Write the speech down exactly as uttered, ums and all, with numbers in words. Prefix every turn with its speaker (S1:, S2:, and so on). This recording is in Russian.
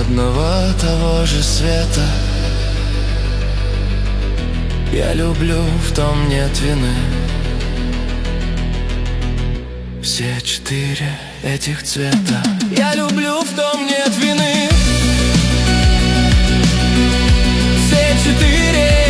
S1: одного того же света. Я люблю, в том нет вины. Все четыре этих цвета. Я люблю, в том нет вины. Все четыре